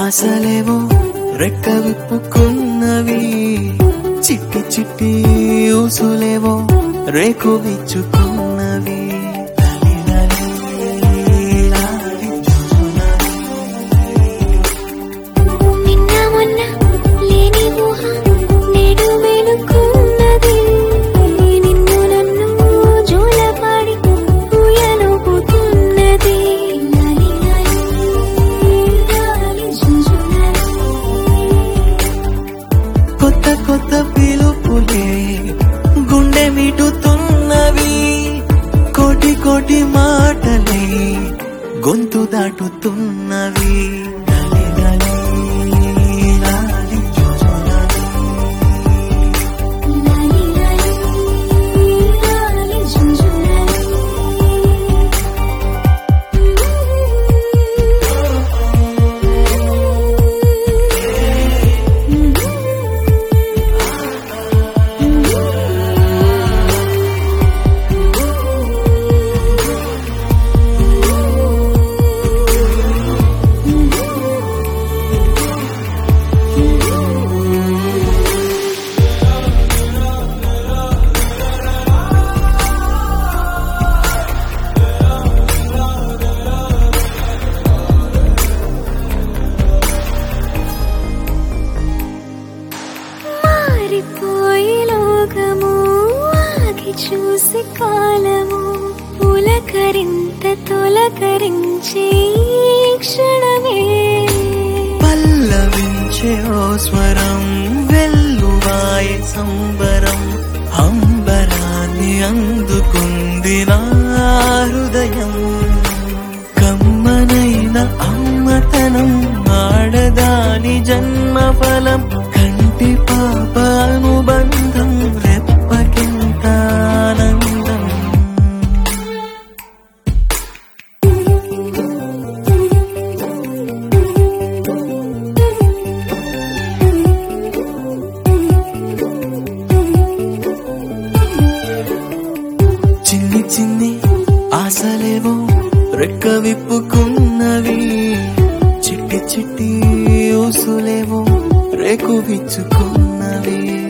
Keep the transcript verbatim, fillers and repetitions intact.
ఆశలేవో రెక్క విప్పుకున్నవి, చిట్టి చిట్టి ఊసులేవో రేకు విచ్చుకున్నవి. కొత్త కొత్త పిలుపులే గుండె మీటుతున్నవి, కోటి కోటి మాటలే గొంతు దాటుతున్నవి. లోకము ఆగి చూసి కాలము పులకరింత తొలకరించే క్షణమే, పల్లవించే ఓ స్వరం వెల్లువాయే సంబరం, అంబరాన్ని అందుకుంది నా హృదయం. కమ్మనైన అమ్మతనం ఆడదాని జన్మ ఫలం, కంటి పాప అనుబంధం రెప్పకింత ఆనందం. చిన్ని చిన్ని ఆశలేవో రెక్క విప్పుకున్నవి, చిట్టి చిట్టి ఊసులేవో రేకు విచ్చుకున్నవి.